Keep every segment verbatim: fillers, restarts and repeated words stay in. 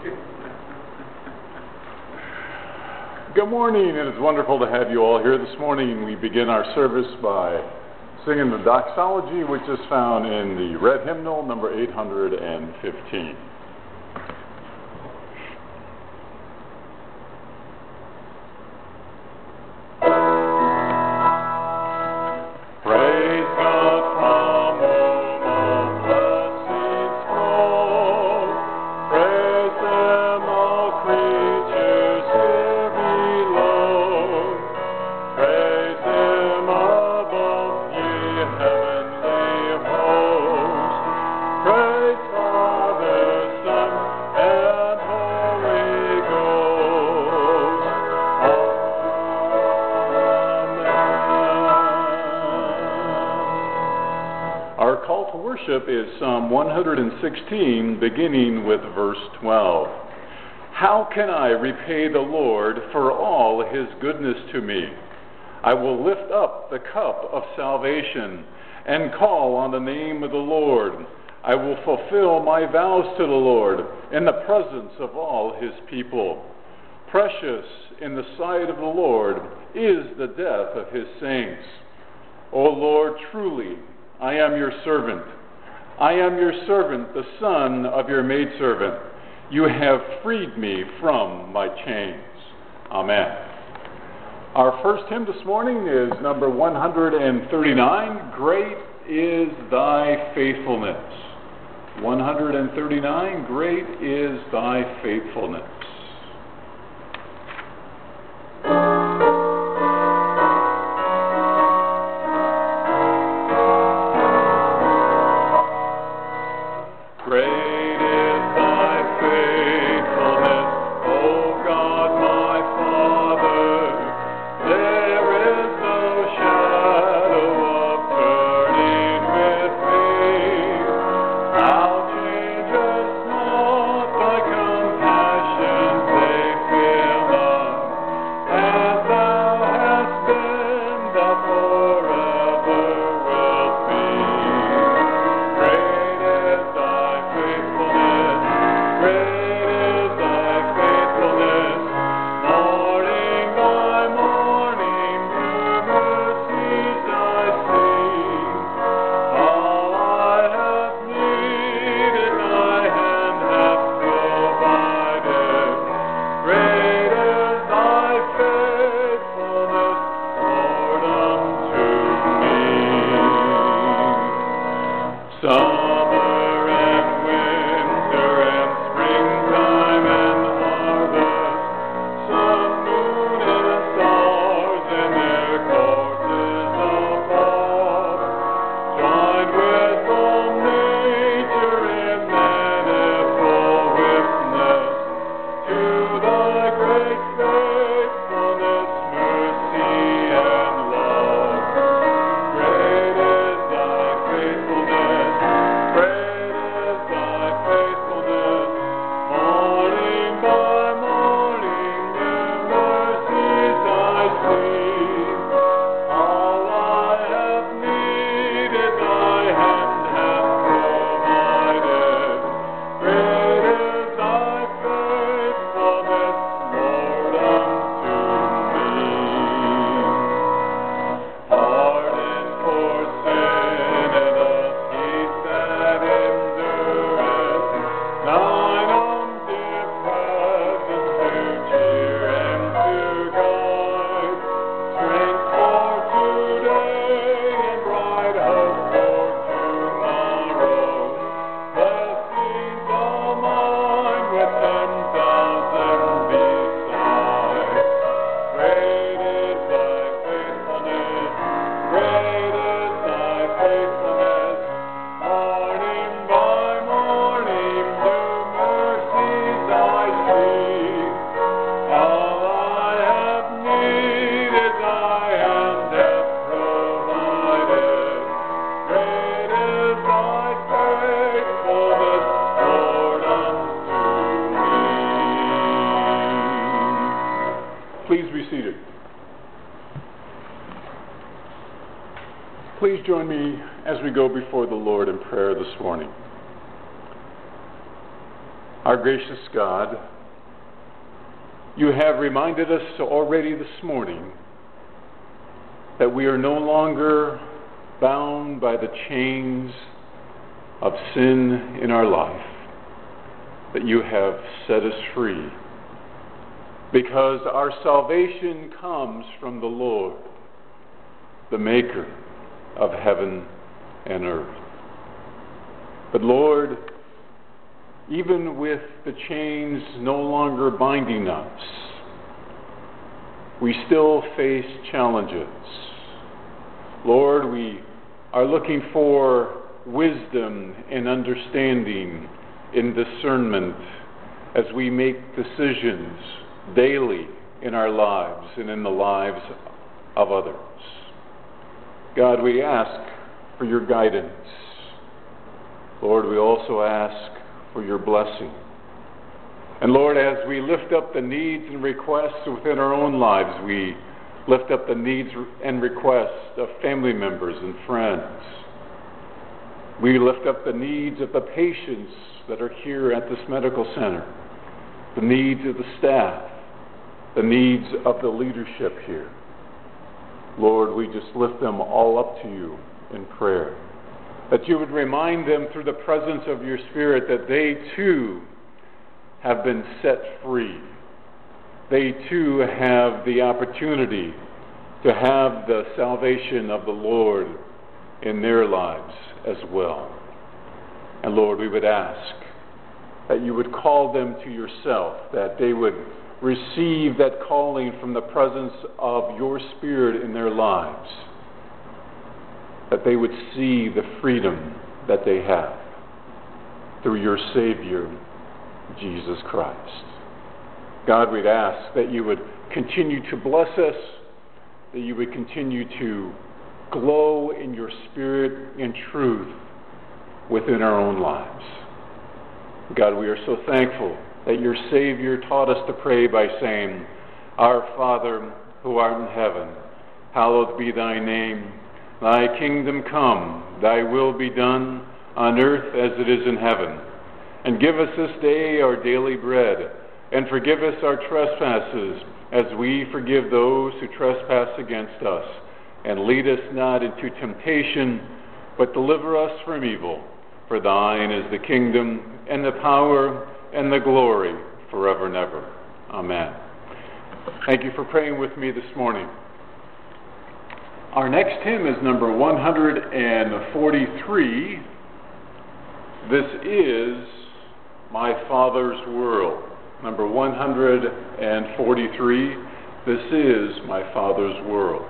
Good morning. It is wonderful to have you all here this morning. We begin our service by singing the doxology, which is found in the red hymnal, number eight hundred fifteen. Is Psalm one hundred sixteen, beginning with verse twelve. How can I repay the Lord for all his goodness to me? I will lift up the cup of salvation and call on the name of the Lord. I will fulfill my vows to the Lord in the presence of all his people. Precious in the sight of the Lord is the death of his saints. O Lord, truly, I am your servant. I am your servant, the son of your maidservant. You have freed me from my chains. Amen. Our first hymn this morning is number one hundred thirty-nine, Great is Thy Faithfulness. one hundred thirty-nine, Great is Thy Faithfulness. Please join me as we go before the Lord in prayer this morning. Our gracious God, you have reminded us already this morning that we are no longer bound by the chains of sin in our life, that you have set us free, because our salvation comes from the Lord, the Maker of heaven and earth. But Lord, even with the chains no longer binding us, we still face challenges. Lord, we are looking for wisdom and understanding in discernment as we make decisions daily in our lives and in the lives of others. God, we ask for your guidance. Lord, we also ask for your blessing. And Lord, as we lift up the needs and requests within our own lives, we lift up the needs and requests of family members and friends. We lift up the needs of the patients that are here at this medical center, the needs of the staff, the needs of the leadership here. Lord, we just lift them all up to you in prayer, that you would remind them through the presence of your Spirit that they too have been set free. They too have the opportunity to have the salvation of the Lord in their lives as well. And Lord, we would ask that you would call them to yourself, that they would receive that calling from the presence of your Spirit in their lives, that they would see the freedom that they have through your Savior, Jesus Christ. God, we'd ask that you would continue to bless us, that you would continue to glow in your Spirit and truth within our own lives. God, we are so thankful that your Savior taught us to pray by saying, Our Father, who art in heaven, hallowed be thy name. Thy kingdom come, thy will be done, on earth as it is in heaven. And give us this day our daily bread, and forgive us our trespasses, as we forgive those who trespass against us. And lead us not into temptation, but deliver us from evil. For thine is the kingdom, and the power, and the glory, forever and ever. Amen. Thank you for praying with me this morning. Our next hymn is number one hundred forty-three. This is My Father's World. Number one hundred forty-three. This is My Father's World.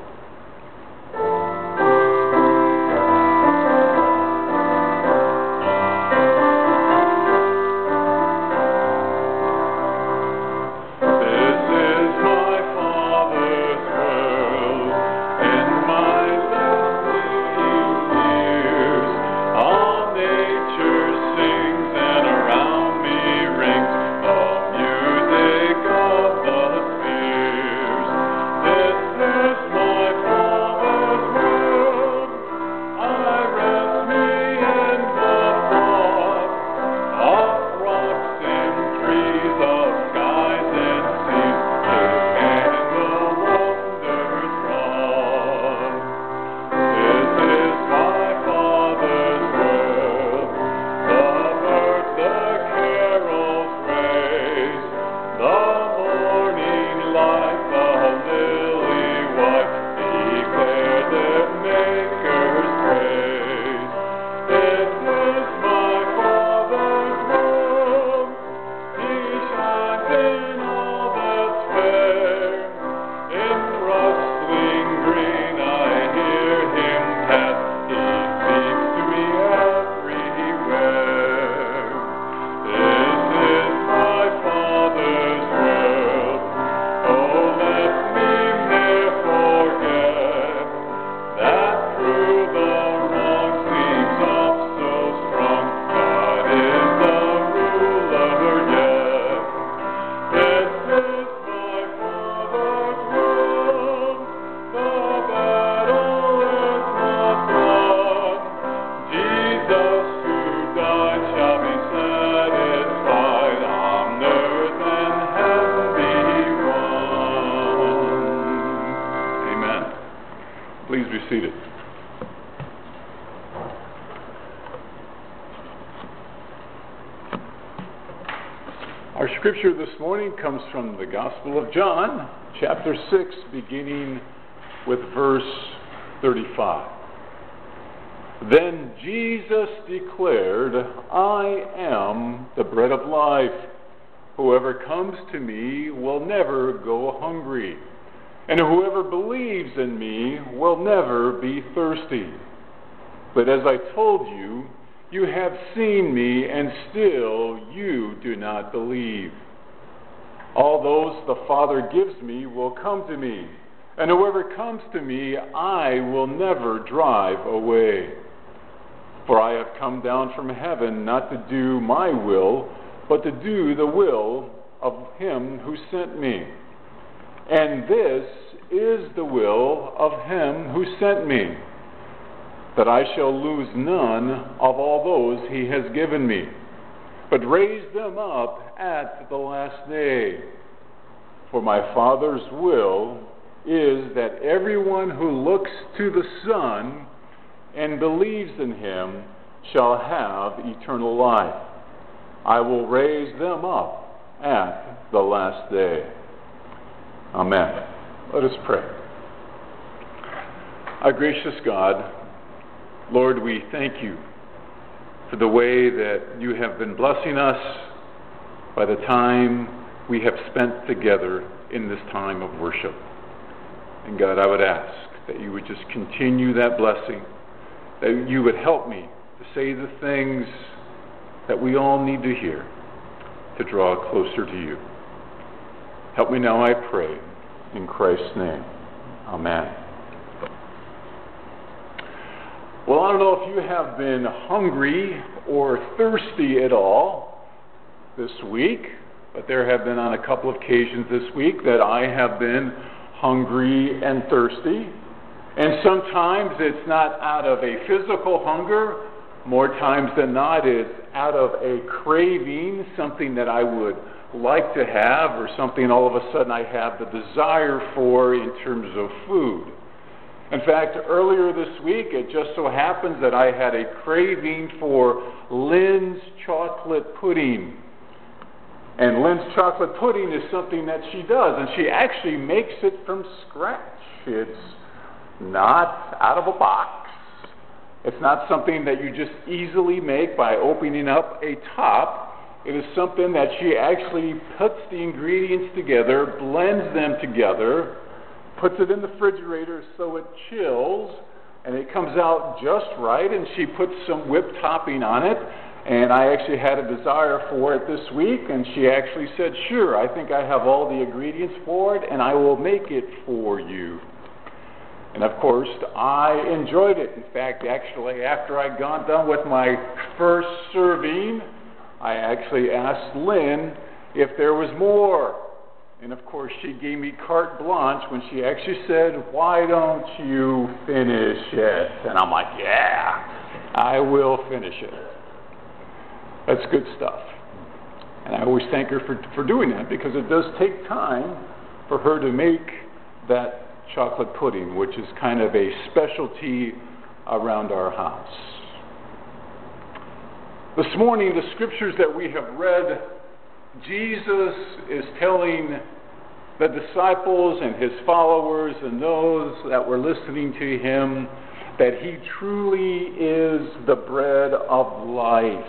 My seated. Our scripture this morning comes from the Gospel of John, chapter six, beginning with verse thirty-five. Then Jesus declared, I am the bread of life. Whoever comes to me will never go hungry, and whoever believes in me will never be thirsty. But as I told you, you have seen me, and still you do not believe. All those the Father gives me will come to me, and whoever comes to me I will never drive away. For I have come down from heaven not to do my will, but to do the will of him who sent me. And this is the will of him who sent me, that I shall lose none of all those he has given me, but raise them up at the last day. For my Father's will is that everyone who looks to the Son and believes in him shall have eternal life. I will raise them up at the last day. Amen. Let us pray. Our gracious God, Lord, we thank you for the way that you have been blessing us by the time we have spent together in this time of worship. And God, I would ask that you would just continue that blessing, that you would help me to say the things that we all need to hear to draw closer to you. Help me now, I pray, in Christ's name. Amen. Well, I don't know if you have been hungry or thirsty at all this week, but there have been on a couple of occasions this week that I have been hungry and thirsty. And sometimes it's not out of a physical hunger. More times than not, it's out of a craving, something that I would like to have, or something all of a sudden I have the desire for in terms of food. In fact, earlier this week, it just so happens that I had a craving for Lynn's chocolate pudding. And Lynn's chocolate pudding is something that she does, and she actually makes it from scratch. It's not out of a box. It's not something that you just easily make by opening up a top. It is something that she actually puts the ingredients together, blends them together, puts it in the refrigerator so it chills, and it comes out just right, and she puts some whipped topping on it. And I actually had a desire for it this week, and she actually said, sure, I think I have all the ingredients for it, and I will make it for you. And of course, I enjoyed it. In fact, actually, after I got done with my first serving, I actually asked Lynn if there was more. And of course, she gave me carte blanche when she actually said, why don't you finish it? And I'm like, yeah, I will finish it. That's good stuff. And I always thank her for, for doing that, because it does take time for her to make that chocolate pudding, which is kind of a specialty around our house. This morning, the scriptures that we have read, Jesus is telling the disciples and his followers and those that were listening to him that he truly is the bread of life.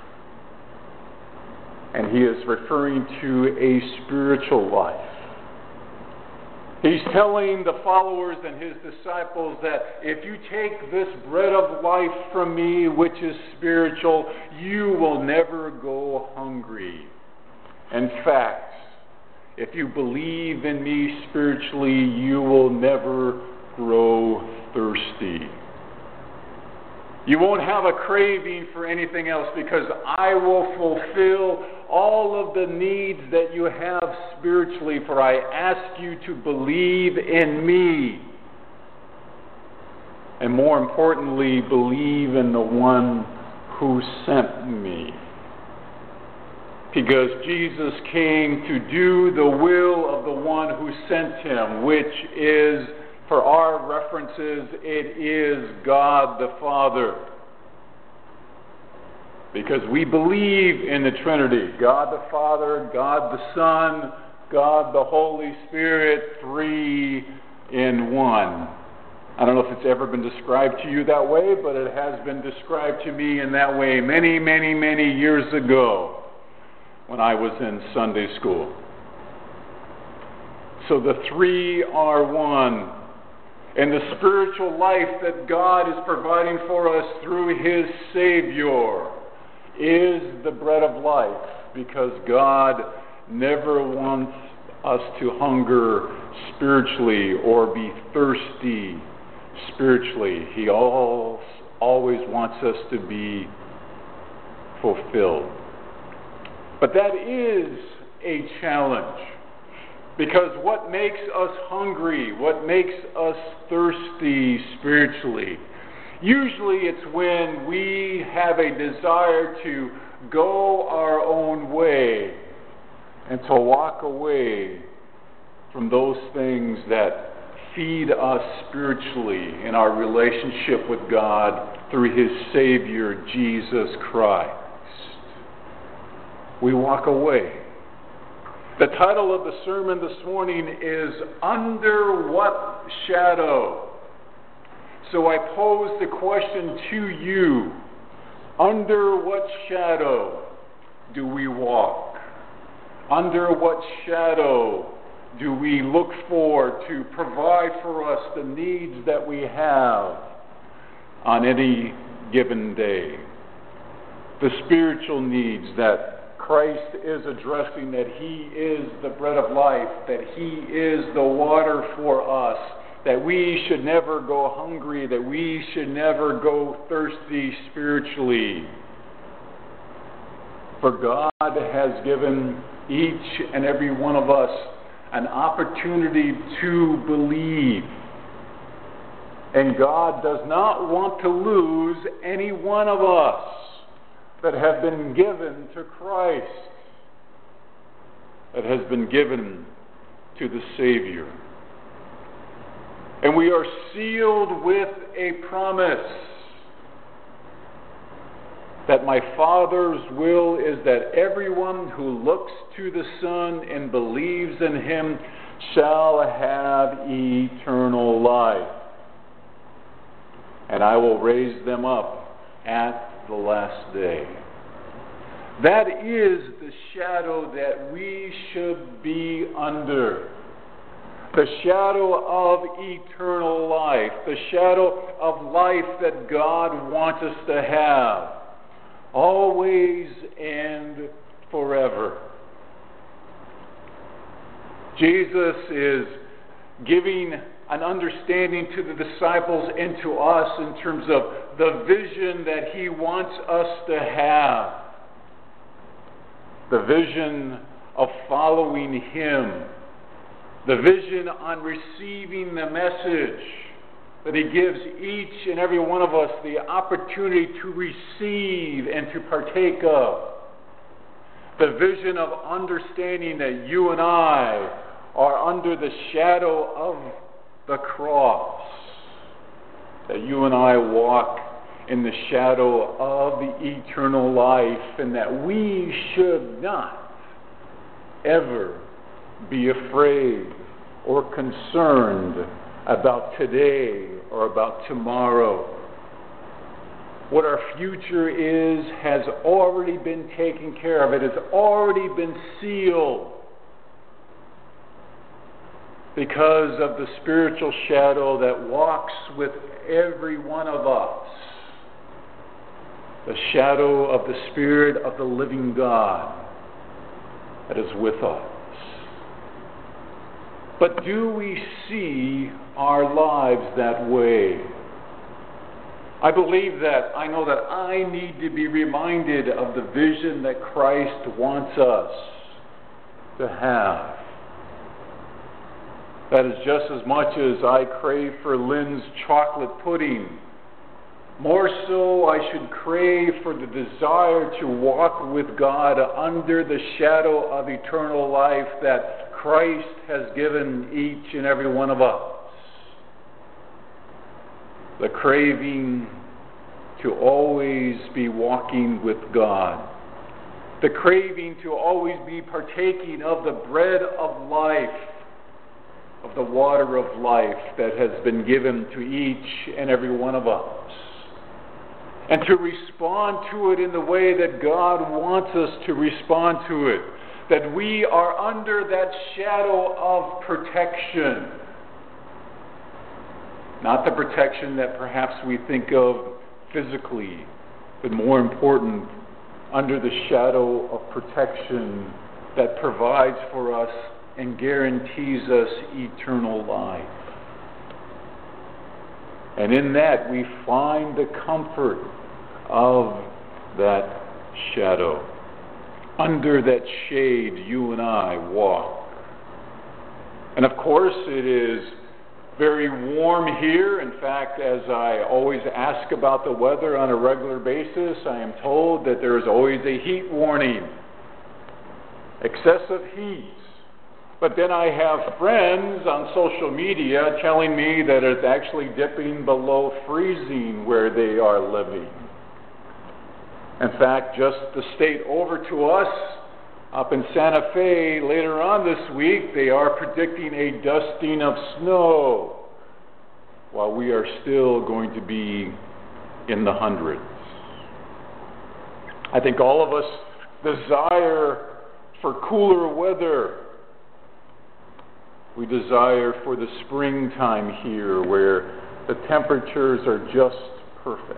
And he is referring to a spiritual life. He's telling the followers and his disciples that if you take this bread of life from me, which is spiritual, you will never go hungry. In fact, if you believe in me spiritually, you will never grow thirsty. You won't have a craving for anything else, because I will fulfill all of the needs that you have spiritually, for I ask you to believe in me. And more importantly, believe in the one who sent me. Because Jesus came to do the will of the one who sent him, which is For our references, it is God the Father. Because we believe in the Trinity. God the Father, God the Son, God the Holy Spirit, three in one. I don't know if it's ever been described to you that way, but it has been described to me in that way many, many, many years ago when I was in Sunday school. So the three are one. And the spiritual life that God is providing for us through His Savior is the bread of life, because God never wants us to hunger spiritually or be thirsty spiritually. He always wants us to be fulfilled. But that is a challenge, because what makes us hungry, what makes us thirsty spiritually, usually it's when we have a desire to go our own way and to walk away from those things that feed us spiritually in our relationship with God through His Savior, Jesus Christ. We walk away. The title of the sermon this morning is Under What Shadow? So I pose the question to you, under what shadow do we walk? Under what shadow do we look for to provide for us the needs that we have on any given day? The spiritual needs that Christ is addressing, that He is the bread of life, that He is the water for us, that we should never go hungry, that we should never go thirsty spiritually. For God has given each and every one of us an opportunity to believe. And God does not want to lose any one of us that have been given to Christ, that has been given to the Savior. And we are sealed with a promise that my Father's will is that everyone who looks to the Son and believes in Him shall have eternal life. And I will raise them up at the last day. That is the shadow that we should be under. The shadow of eternal life. The shadow of life that God wants us to have. Always and forever. Jesus is giving an understanding to the disciples and to us in terms of the vision that He wants us to have. The vision of following Him. The vision on receiving the message that He gives each and every one of us the opportunity to receive and to partake of. The vision of understanding that you and I are under the shadow of the cross. That you and I walk in the shadow of the eternal life, and that we should not ever be afraid or concerned about today or about tomorrow. What our future is has already been taken care of. It has already been sealed because of the spiritual shadow that walks with every one of us. The shadow of the Spirit of the living God that is with us. But do we see our lives that way? I believe that, I know that I need to be reminded of the vision that Christ wants us to have. That is just as much as I crave for Lynn's chocolate pudding. More so, I should crave for the desire to walk with God under the shadow of eternal life that Christ has given each and every one of us. the craving to always be walking with God, the craving to always be partaking of the bread of life, of the water of life that has been given to each and every one of us, and to respond to it in the way that God wants us to respond to it, that we are under that shadow of protection. Not the protection that perhaps we think of physically, but more important, under the shadow of protection that provides for us and guarantees us eternal life. And in that we find the comfort of that shadow. Under that shade you and I walk. And of course it is very warm here. In fact, as I always ask about the weather on a regular basis, I am told that there is always a heat warning. Excessive heat. But then I have friends on social media telling me that it's actually dipping below freezing where they are living. In fact, just the state over to us, up in Santa Fe, later on this week, they are predicting a dusting of snow, while we are still going to be in the hundreds. I think all of us desire for cooler weather. We desire for the springtime here, where the temperatures are just perfect.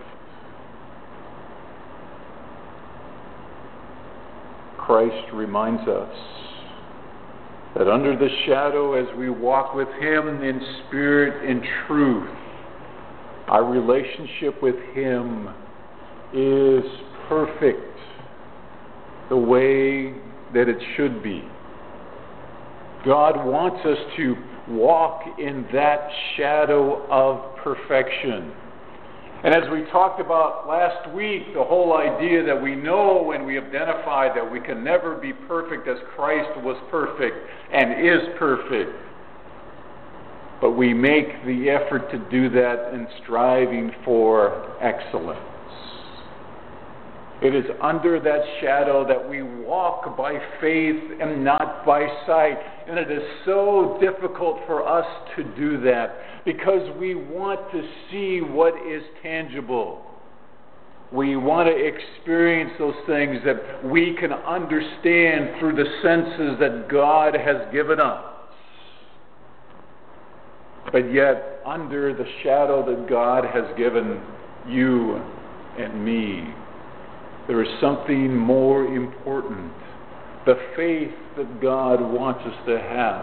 Christ reminds us that under the shadow, as we walk with Him in spirit and truth, our relationship with Him is perfect, the way that it should be. God wants us to walk in that shadow of perfection. And as we talked about last week, the whole idea that we know and we identify that we can never be perfect as Christ was perfect and is perfect. But we make the effort to do that in striving for excellence. It is under that shadow that we walk by faith and not by sight. And it is so difficult for us to do that because we want to see what is tangible. We want to experience those things that we can understand through the senses that God has given us. But yet, under the shadow that God has given you and me, there is something more important, the faith that God wants us to have.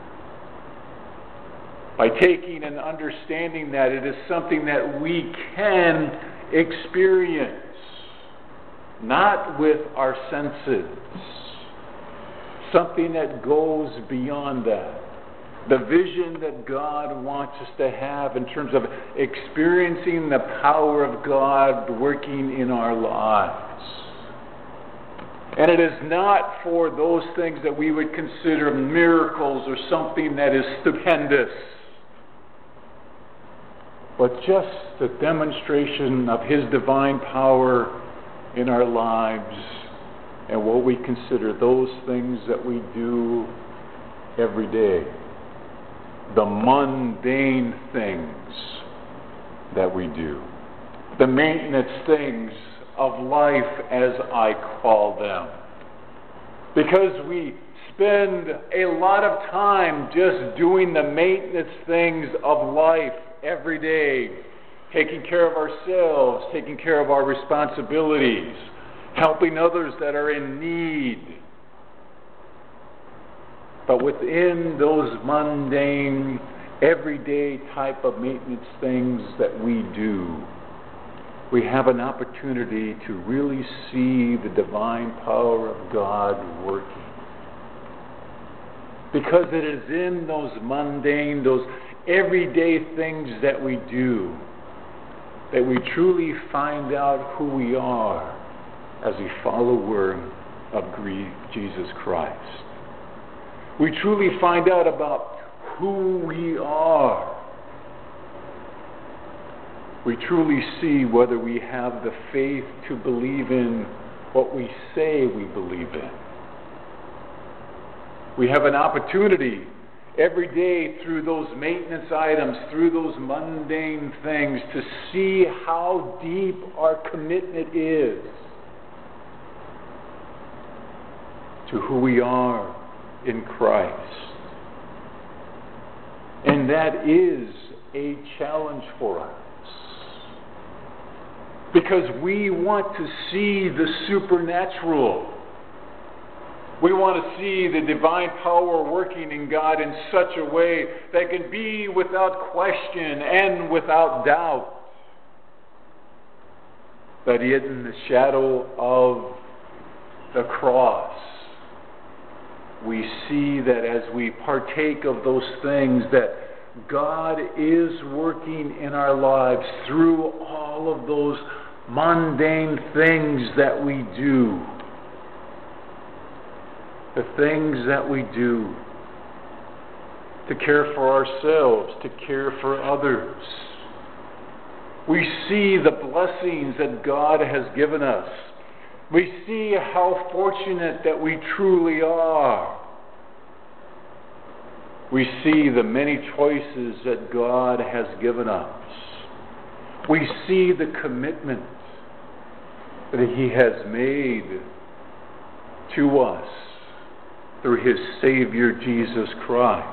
By taking and understanding that, it is something that we can experience, not with our senses, something that goes beyond that. The vision that God wants us to have in terms of experiencing the power of God working in our lives. And it is not for those things that we would consider miracles or something that is stupendous, but just the demonstration of His divine power in our lives and what we consider those things that we do every day. The mundane things that we do. The maintenance things of life, as I call them. Because we spend a lot of time just doing the maintenance things of life every day, taking care of ourselves, taking care of our responsibilities, helping others that are in need. But within those mundane, everyday type of maintenance things that we do, we have an opportunity to really see the divine power of God working. Because it is in those mundane, those everyday things that we do, that we truly find out who we are as a follower of Jesus Christ. We truly find out about who we are. we truly see whether we have the faith to believe in what we say we believe in. We have an opportunity every day through those maintenance items, through those mundane things, to see how deep our commitment is to who we are in Christ. And that is a challenge for us. Because we want to see the supernatural. We want to see the divine power working in God in such a way that can be without question and without doubt. That in the shadow of the cross, we see that as we partake of those things, that God is working in our lives through all of those mundane things that we do. The things that we do to care for ourselves, to care for others. We see the blessings that God has given us. We see how fortunate that we truly are. We see the many choices that God has given us. We see the commitment that He has made to us through His Savior, Jesus Christ.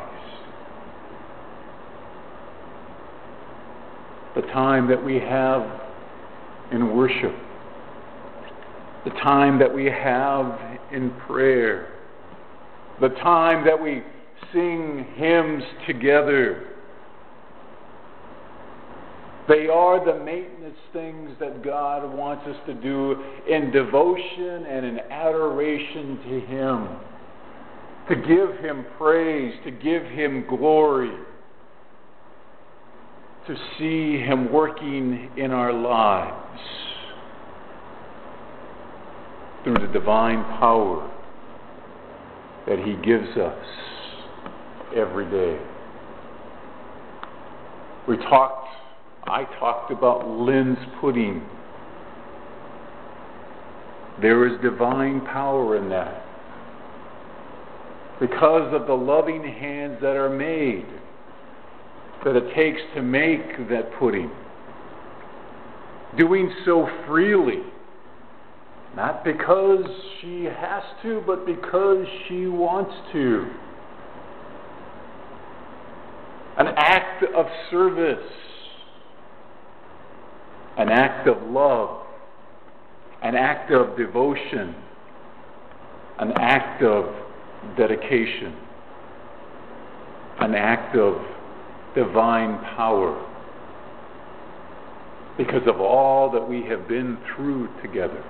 The time that we have in worship, the time that we have in prayer, the time that we sing hymns together, they are the maintenance things that God wants us to do in devotion and in adoration to Him. To give Him praise, to give Him glory, to see Him working in our lives through the divine power that He gives us every day. We talked, I talked about Lynn's pudding. There is divine power in that, because of the loving hands that are made, that it takes to make that pudding. Doing so freely, not because she has to, but because she wants to. An act of service, an act of love, an act of devotion, an act of dedication, an act of divine power, because of all that we have been through together.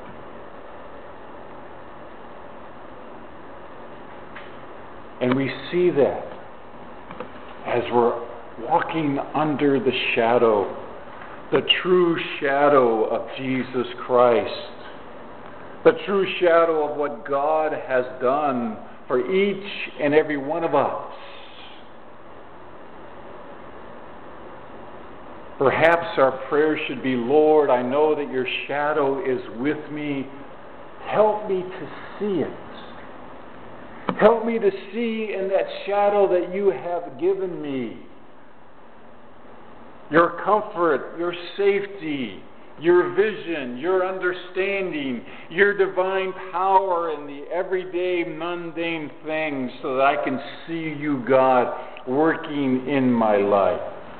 And we see that as we're walking under the shadow, the true shadow of Jesus Christ, the true shadow of what God has done for each and every one of us. Perhaps our prayer should be, Lord, I know that your shadow is with me. Help me to see it. Help me to see in that shadow that you have given me your comfort, your safety, your vision, your understanding, your divine power in the everyday mundane things, so that I can see you, God, working in my life.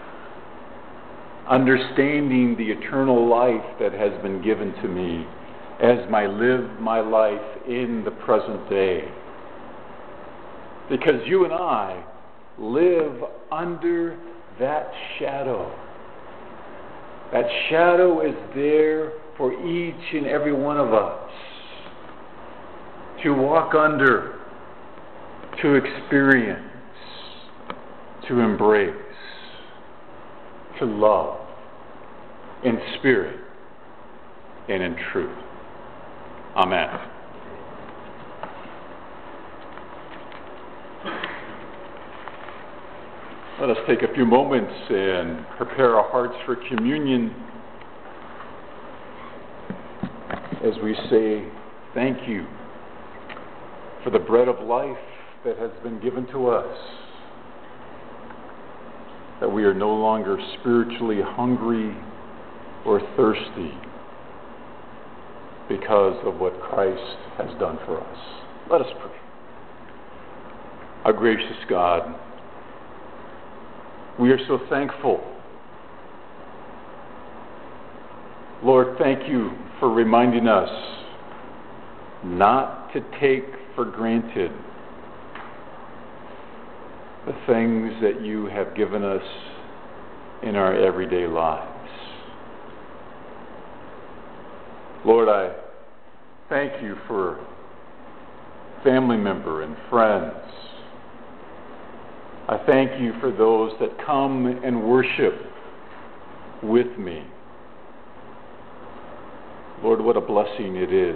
Understanding the eternal life that has been given to me as I live my life in the present day. Because you and I live under that shadow. That shadow is there for each and every one of us to walk under, to experience, to embrace, to love in spirit and in truth. Amen. Let us take a few moments and prepare our hearts for communion as we say thank you for the bread of life that has been given to us, that we are no longer spiritually hungry or thirsty because of what Christ has done for us. Let us pray. Our gracious God, we are so thankful. Lord, thank you for reminding us not to take for granted the things that you have given us in our everyday lives. Lord, I thank you for family member and friends. I thank you for those that come and worship with me. Lord, what a blessing it is,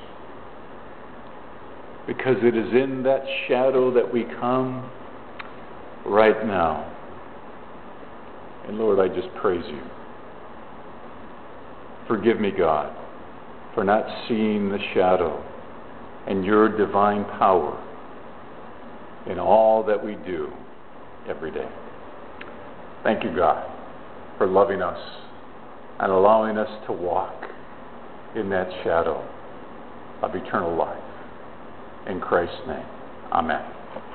because it is in that shadow that we come right now. And Lord, I just praise you. Forgive me, God, for not seeing the shadow and your divine power in all that we do every day. Thank you, God, for loving us and allowing us to walk in that shadow of eternal life. In Christ's name, amen.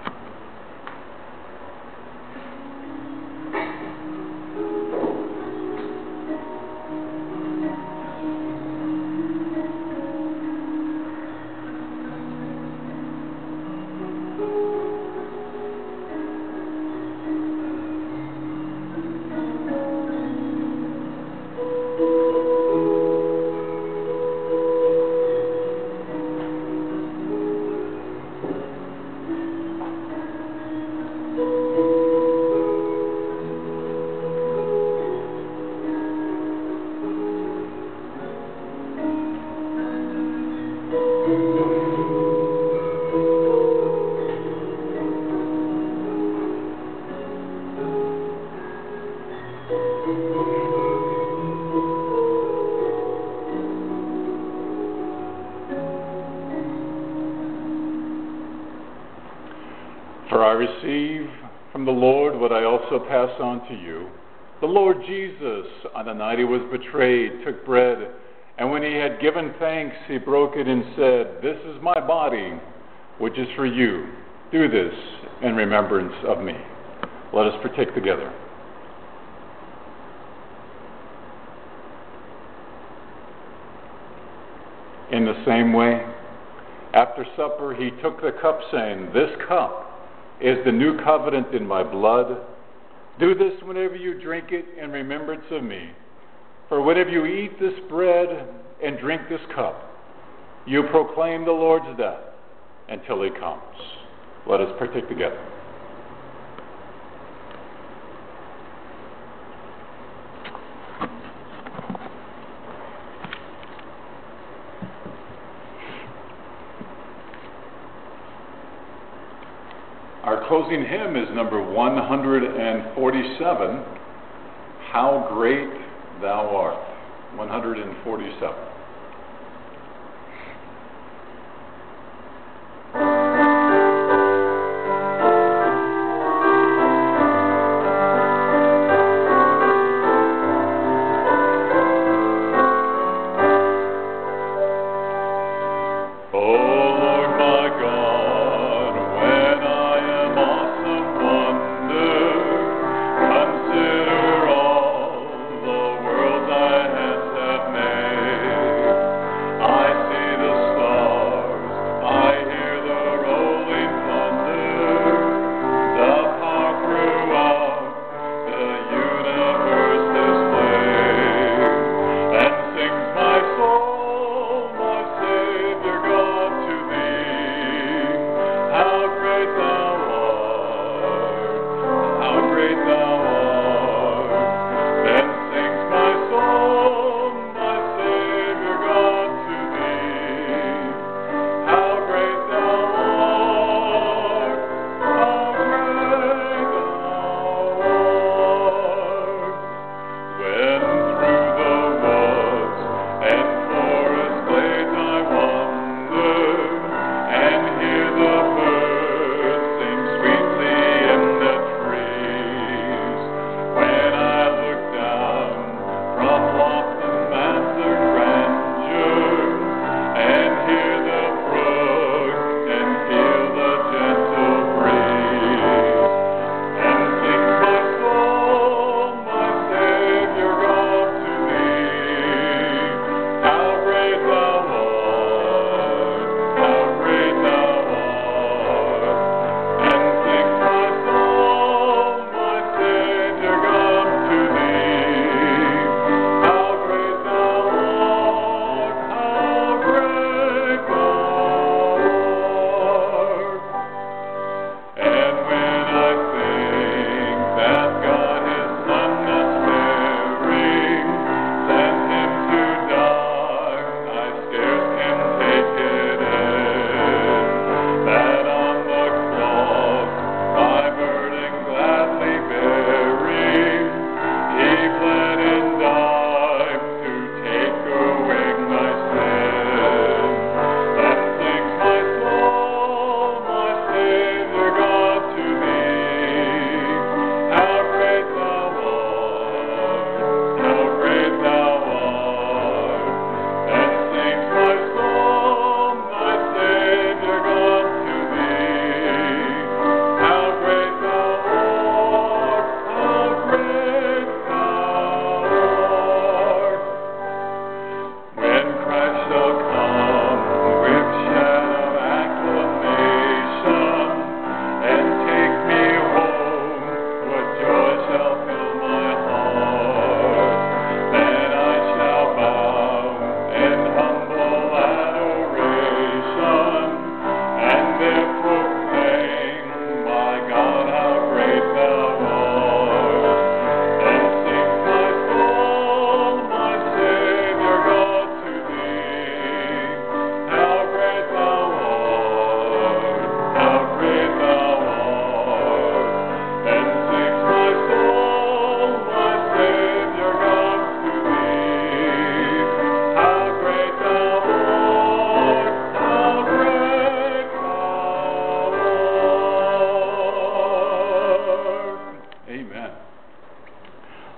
For I receive from the Lord what I also pass on to you. The Lord Jesus, on the night he was betrayed, took bread, and when he had given thanks, he broke it and said, "This is my body, which is for you. Do this in remembrance of me." Let us partake together. In the same way, after supper, he took the cup, saying, "This cup is the new covenant in my blood. Do this whenever you drink it in remembrance of me. For whenever you eat this bread and drink this cup, you proclaim the Lord's death until he comes." Let us partake together. Our closing hymn is number one hundred forty-seven, "How Great Thou Art," one hundred forty-seven. Consider all the worlds I have made.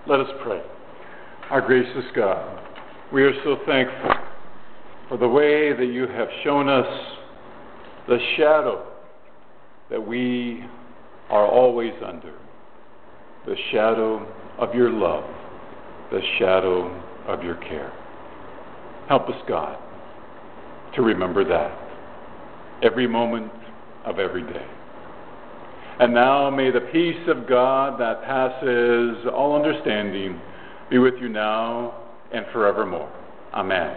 Let us pray. Our gracious God, we are so thankful for the way that you have shown us the shadow that we are always under, the shadow of your love, the shadow of your care. Help us, God, to remember that every moment of every day. And now may the peace of God that passes all understanding be with you now and forevermore. Amen.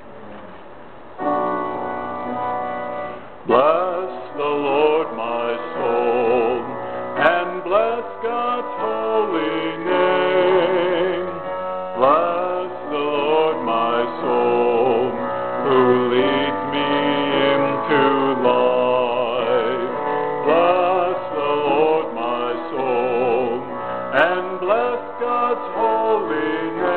Bless the Lord, my soul, and bless God's holy name. Bless the Lord, my soul, who leads me into life. Bless the Lord, my soul, and bless God's holy name.